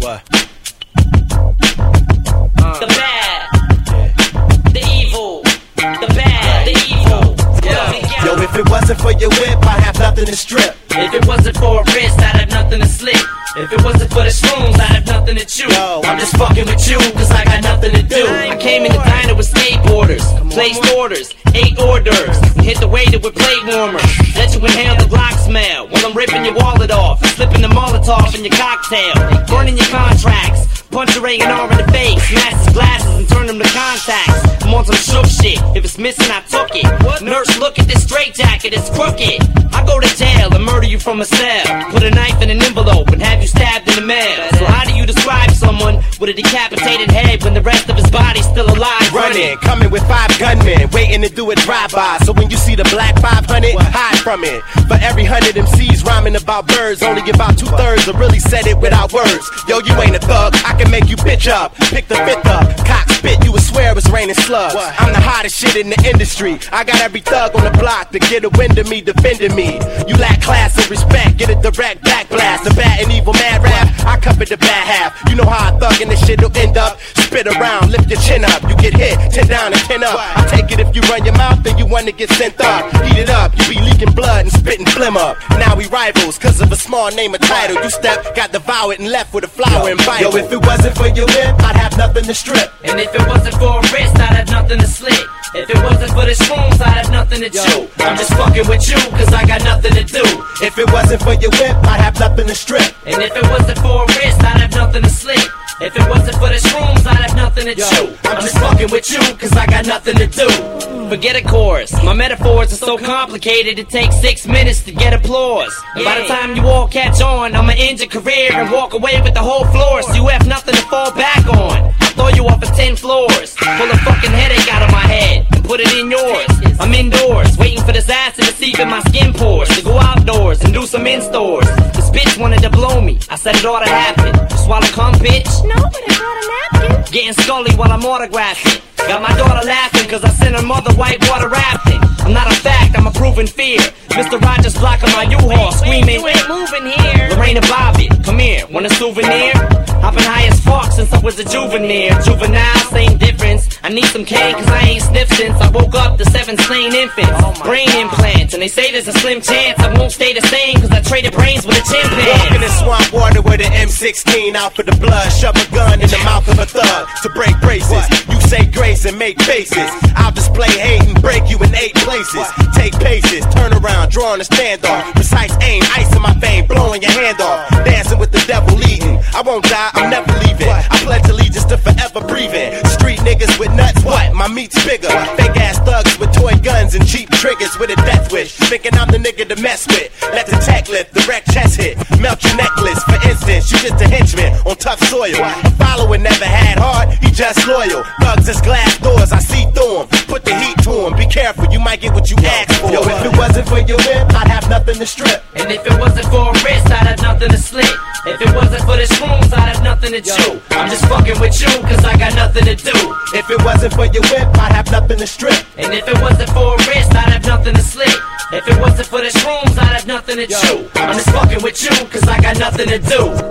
What? The bad, the evil, the bad, the evil. Yo, if it wasn't for your whip, I'd have nothing to strip. If it wasn't for a wrist, I'd have nothing to slip. If it wasn't for the shrooms, I'd have nothing to chew. Yo, I'm just fucking with you, cause I got nothing to do. I came in the diner with skateboarders, placed orders, 8 hors d'oeuvres, and hit the waiter with plate warmers. Let you inhale the Glock smell while I'm ripping your wallet off and slipping the Molotov in your cocktail, burning your contracts, punch your A&R in the face, smash his glasses and turn them to contacts. I'm on some shook shit, if it's missing I took it. Nurse, look at this straitjacket, it's crooked. I go to jail and murder you from a cell, put a knife in an envelope and have you stabbed in the mail. So how do you describe someone with a decapitated head when the rest of his body's still alive? Running, coming with 5 gunmen, waiting to do a drive-by. So when you see the black 500, hide from it. For every 100 MCs rhyming about birds, only about 2/3 will really said it without words. Yo, you ain't a thug, I can make you bitch up. Pick the 5th up, cock spit, you would swear it's raining slugs. I'm the hottest shit in the industry. I got every thug on the block to get a wind of me, defending me. You lack class and respect, get a direct back blast. The bad and evil mad rap, I cover the bad half. You know how I thug and this shit'll end up. Spit around, lift your chin up, you get hit, 10 down and 10 up. I take it if you run your mouth, then you wanna get sent up. Heat it up, you be leaking blood and spitting phlegm up. Now we rivals, cause of a small name or title. You step, got devoured and left with a flower and Bible. Yo, if it wasn't for your whip, I'd have nothing to strip. And if it wasn't for a wrist, I'd have nothing to slit. If it wasn't for the shrooms, I'd have nothing to chew. I'm just fucking with you, cause I got nothing to do. If it wasn't for your whip, I'd have nothing to strip. And if it wasn't for a wrist, I'd have nothing to slit. If it wasn't for the shrooms, I'd have nothing to chew. I'm just fucking with you, cause I got nothing to do. Forget a chorus, my metaphors are so complicated it takes 6 minutes to get applause. And by the time you all catch on, I'ma end your career and walk away with the whole floor, so you have nothing to fall back on. I'll throw you off of 10 floors, pull a fucking headache out of my head and put it in yours. I'm indoors, waiting for this acid to seep in my skin pores, to go outdoors and do some in-stores. This bitch wanted to blow me, I said it ought to happen. You swallow cum, bitch? No, but I brought a napkin. Getting scully while I'm autographing. Got my daughter laughing cause I sent her mother whitewater rafting. I'm not a fact, I'm a proven fear. Mr. Rogers blocking my U-Haul, screaming, You ain't moving here. Lorena Bobbitt, come here, want a souvenir? I've been high as fuck since I was a juvenile. Juvenile, same difference. I need some cane cause I ain't sniffed since I woke up to 7 slain infants. Brain implants, and they say there's a slim chance I won't stay the same cause I traded brains with a chimpanzee. Walking in swamp water with an M16 out for the blood. Shove a gun in the mouth of a thug to break braces. You say grace and make faces. I'll display hate and break you in 8 places. Take paces, turn around, drawing a standoff. Precise aim, ice in my vein, blowing your hand off. Dancing with the devil leading. I won't die, I'm never leaving. I pledge allegiance to forever breathing. Street niggas with nuts, what? My meat's bigger. Fake ass thugs with toy guns and cheap triggers with a death wish. Thinking I'm the nigga to mess with. Let the tech lift, the wreck chest hit. Melt your necklace, for instance, you just a henchman on tough soil. A follower never had heart, he just loyal. Thugs is glass doors, I see through 'em. Put the heat to 'em, be careful, you might get what you asked for. Yo, if it wasn't for your whip, I'd have nothing to strip. And if it wasn't for a wrist, I'd have nothing to slit. If it wasn't for the shrooms, I'd have nothing to chew. I'm just fucking with you, cause I got nothing to do. If it wasn't for your whip, I'd have nothing to strip. And if it wasn't for a wrist, I'd have nothing to slit. If it wasn't for the shrooms, I'd have nothing to chew. I'm just fucking with you, cause I got nothing to do.